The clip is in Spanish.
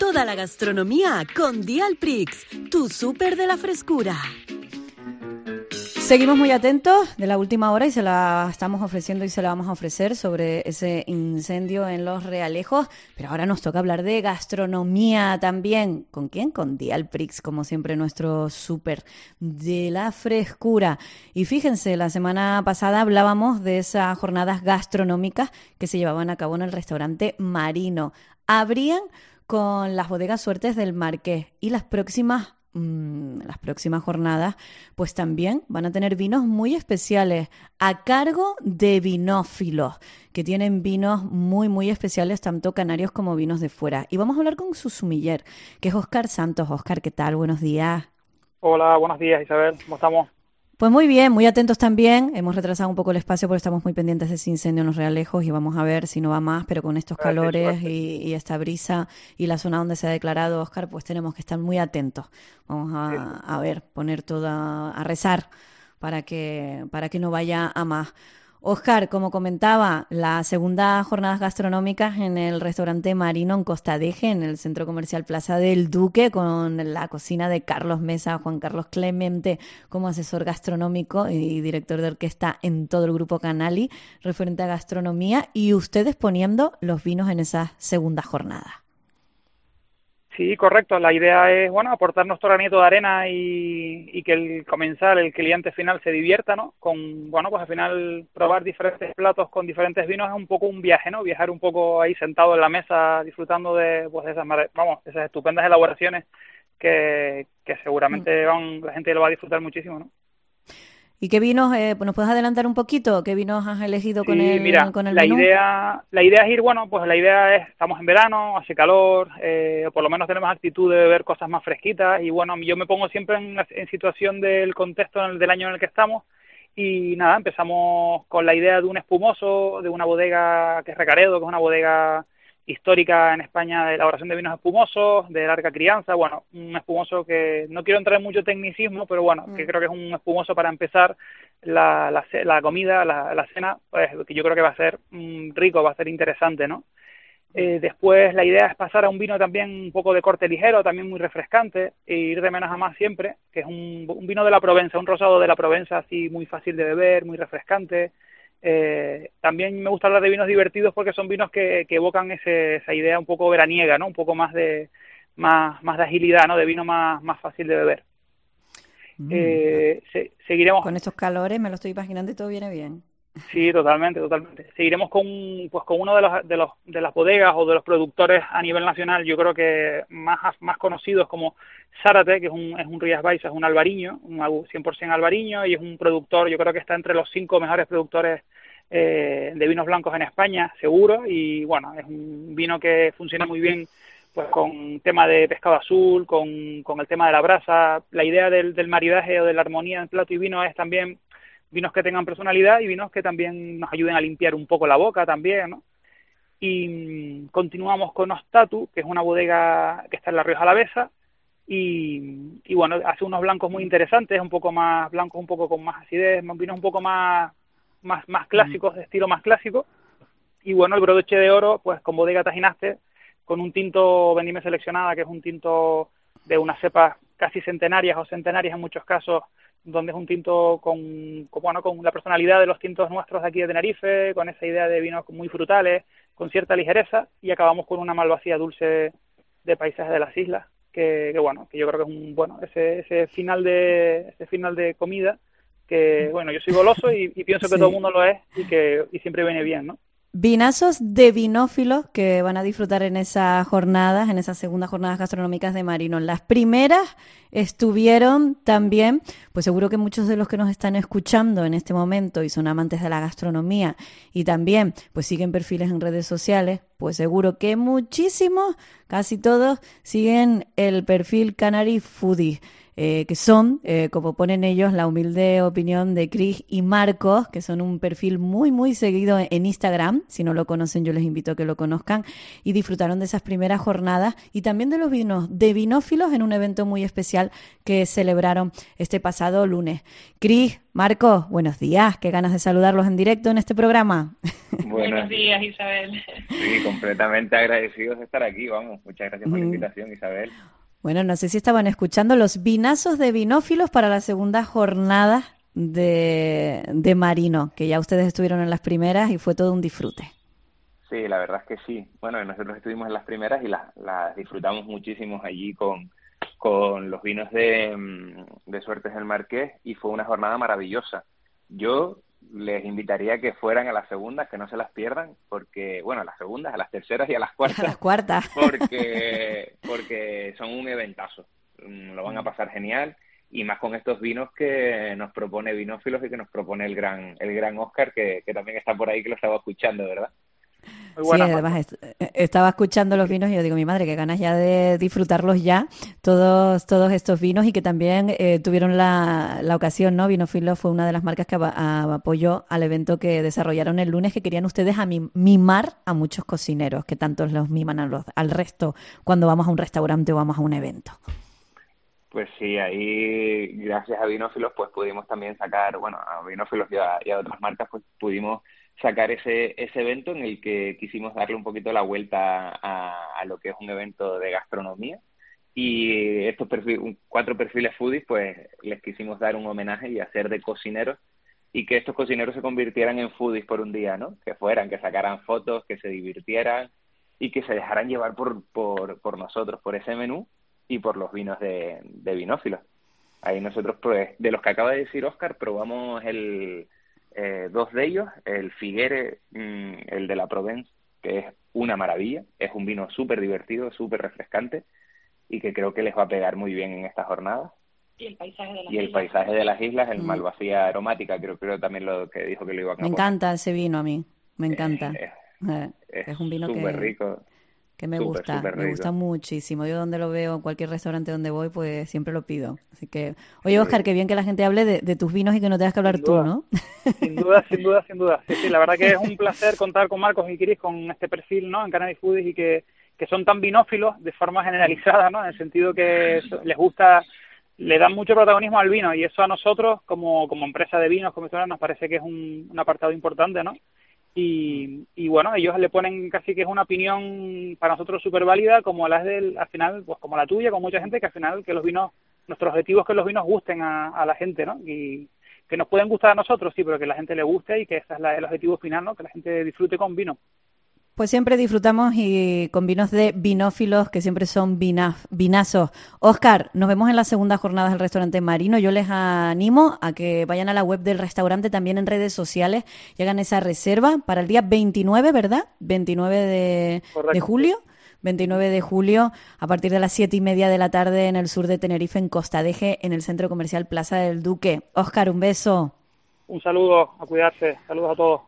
toda la gastronomía con Dialprix, tu súper de la frescura. Seguimos muy atentos de la última hora y se la estamos ofreciendo y se la vamos a ofrecer sobre ese incendio en Los Realejos, pero ahora nos toca hablar de gastronomía también. ¿Con quién? Con Dialprix, como siempre, nuestro súper de la frescura. Y fíjense, la semana pasada hablábamos de esas jornadas gastronómicas que se llevaban a cabo en el restaurante Marino. Abrían con las bodegas Suertes del Marqués y las próximas jornadas pues también van a tener vinos muy especiales a cargo de vinófilos que tienen vinos muy muy especiales, tanto canarios como vinos de fuera. Y vamos a hablar con su sumiller, que es Óscar Santos. Óscar, ¿qué tal? Buenos días. Hola, buenos días, Isabel. ¿Cómo estamos? Pues muy bien, muy atentos también. Hemos retrasado un poco el espacio porque estamos muy pendientes de ese incendio en Los Realejos y vamos a ver si no va más, pero con estos calores y esta brisa y la zona donde se ha declarado, Óscar, pues tenemos que estar muy atentos. Vamos a ver, poner a rezar para que no vaya a más. Óscar, como comentaba, la segunda jornadas gastronómicas en el restaurante Marino en Costa Deje, en el centro comercial Plaza del Duque, con la cocina de Carlos Mesa, Juan Carlos Clemente como asesor gastronómico y director de orquesta en todo el grupo Canali, referente a gastronomía, y ustedes poniendo los vinos en esa segunda jornada. Sí, correcto. La idea es, aportar nuestro granito de arena y que el comensal, el cliente final se divierta, ¿no? Con, pues al final probar diferentes platos con diferentes vinos es un poco un viaje, ¿no? Viajar un poco ahí sentado en la mesa disfrutando de esas estupendas elaboraciones que seguramente la gente lo va a disfrutar muchísimo, ¿no? ¿Y qué vinos, nos puedes adelantar un poquito? ¿Qué vinos has elegido con el menú? La idea es ir, estamos en verano, hace calor, por lo menos tenemos actitud de beber cosas más fresquitas y yo me pongo siempre en situación del contexto del año en el que estamos y nada, empezamos con la idea de un espumoso, de una bodega que es Recaredo, que es una bodega histórica en España de elaboración de vinos espumosos, de larga crianza, un espumoso que no quiero entrar en mucho tecnicismo, pero que creo que es un espumoso para empezar la comida, la cena, pues que yo creo que va a ser rico, va a ser interesante, ¿no? Después la idea es pasar a un vino también un poco de corte ligero, también muy refrescante, e ir de menos a más siempre, que es un vino de la Provenza, un rosado de la Provenza, así muy fácil de beber, muy refrescante. También me gusta hablar de vinos divertidos porque son vinos que evocan esa idea un poco veraniega, ¿no? Un poco más de agilidad, ¿no? De vino más fácil de beber. Seguiremos con estos calores, me lo estoy imaginando y todo viene bien. Sí, totalmente. Seguiremos con uno de las bodegas o de los productores a nivel nacional, yo creo que más conocidos, como Zárate, que es un Rías Baixas, un albariño, un 100% albariño, y es un productor, yo creo que está entre los 5 mejores productores de vinos blancos en España, seguro, y es un vino que funciona muy bien pues con tema de pescado azul, con el tema de la brasa. La idea del maridaje o de la armonía en plato y vino es también vinos que tengan personalidad y vinos que también nos ayuden a limpiar un poco la boca también, ¿no? Y continuamos con Ostatu, que es una bodega que está en La Rioja Alavesa, y hace unos blancos muy interesantes, un poco más blancos, un poco con más acidez, vinos un poco más clásicos, de estilo más clásico, y el broche de oro, pues con bodega Tajinaste, con un tinto Vendimia Seleccionada, que es un tinto de unas cepas casi centenarias o centenarias en muchos casos, donde es un tinto con la personalidad de los tintos nuestros de aquí de Tenerife, con esa idea de vinos muy frutales, con cierta ligereza, y acabamos con una Malvasía dulce de paisajes de las islas, que yo creo que es ese final de comida, que yo soy goloso y pienso que todo el mundo lo es y siempre viene bien, ¿no? Vinazos de vinófilos que van a disfrutar en esas jornadas, en esas segundas jornadas gastronómicas de Marino. Las primeras estuvieron también, pues seguro que muchos de los que nos están escuchando en este momento y son amantes de la gastronomía y también pues siguen perfiles en redes sociales, pues seguro que muchísimos, casi todos, siguen el perfil Canary Foodie. Que son, como ponen ellos, la humilde opinión de Chris y Marcos, que son un perfil muy, muy seguido en Instagram. Si no lo conocen, yo les invito a que lo conozcan, y disfrutaron de esas primeras jornadas y también de los vinos de vinófilos en un evento muy especial que celebraron este pasado lunes. Chris, Marcos, buenos días, qué ganas de saludarlos en directo en este programa. Buenos días, Isabel. Sí, completamente agradecidos de estar aquí, vamos. Muchas gracias por la invitación, Isabel. Bueno, no sé si estaban escuchando los vinazos de Vinófilos para la segunda jornada de Marino, que ya ustedes estuvieron en las primeras y fue todo un disfrute. Sí, la verdad es que sí. Bueno, nosotros estuvimos en las primeras y las disfrutamos muchísimo allí con los vinos de Suertes del Marqués y fue una jornada maravillosa. Yo les invitaría a que fueran a las segundas, que no se las pierdan, porque, bueno, a las segundas, a las terceras y a las cuartas. A las cuartas. Porque son un eventazo. Lo van a pasar genial. Y más con estos vinos que nos propone Vinófilos y que nos propone el gran Óscar, que también está por ahí, que lo estaba escuchando, ¿verdad? Sí, además estaba escuchando los vinos y yo digo, mi madre, qué ganas ya de disfrutarlos ya, todos estos vinos, y que también tuvieron la ocasión, ¿no? Vinófilos fue una de las marcas que apoyó al evento que desarrollaron el lunes, que querían ustedes mimar a muchos cocineros, que tantos los miman al resto cuando vamos a un restaurante o vamos a un evento. Pues sí, ahí gracias a Vinófilos pues pudimos también sacar, bueno, a Vinófilos y a otras marcas pues pudimos sacar ese evento en el que quisimos darle un poquito la vuelta a lo que es un evento de gastronomía, y estos 4 perfiles foodies pues les quisimos dar un homenaje y hacer de cocineros, y que estos cocineros se convirtieran en foodies por un día, ¿no? Que sacaran fotos, que se divirtieran y que se dejaran llevar por nosotros, por ese menú y por los vinos de Vinófilos. Ahí nosotros, pues, de los que acaba de decir Óscar, probamos 2 de ellos, el Figuere, el de la Provence, que es una maravilla, es un vino súper divertido, súper refrescante, y que creo que les va a pegar muy bien en esta jornada. Y el paisaje de las islas, el Malvasía aromática, creo también lo que dijo que lo iban a poner. Me encanta ese vino a mí, me encanta. Es un vino súper rico. Que me gusta, me gusta muchísimo. Yo donde lo veo, en cualquier restaurante donde voy, pues siempre lo pido. Así que, oye, Óscar, qué bien que la gente hable de tus vinos y que no tengas que hablar tú, ¿no? Sin duda. Sí, la verdad que es un placer contar con Marcos y Cris con este perfil, ¿no? En Cannabis Foodies, y que son tan vinófilos de forma generalizada, ¿no? En el sentido que les gusta, le dan mucho protagonismo al vino, y eso a nosotros, como empresa de vinos, como nos parece que es un apartado importante, ¿no? Y bueno, ellos le ponen casi que es una opinión para nosotros súper válida, como la es al final, pues como la tuya, con mucha gente, que al final que los vinos, nuestro objetivo es que los vinos gusten a la gente, ¿no? Y que nos pueden gustar a nosotros, sí, pero que la gente le guste, y que ese es el objetivo final, ¿no? Que la gente disfrute con vino. Pues siempre disfrutamos y con vinos de Vinófilos, que siempre son vinazos. Óscar, nos vemos en las segundas jornadas del restaurante Marino. Yo les animo a que vayan a la web del restaurante, también en redes sociales, y hagan esa reserva para el día 29, ¿verdad? 29 de julio. 29 de julio, a partir de las 7:30 de la tarde en el sur de Tenerife, en Costa Deje, en el Centro Comercial Plaza del Duque. Óscar, un beso. Un saludo, a cuidarse. Saludos a todos.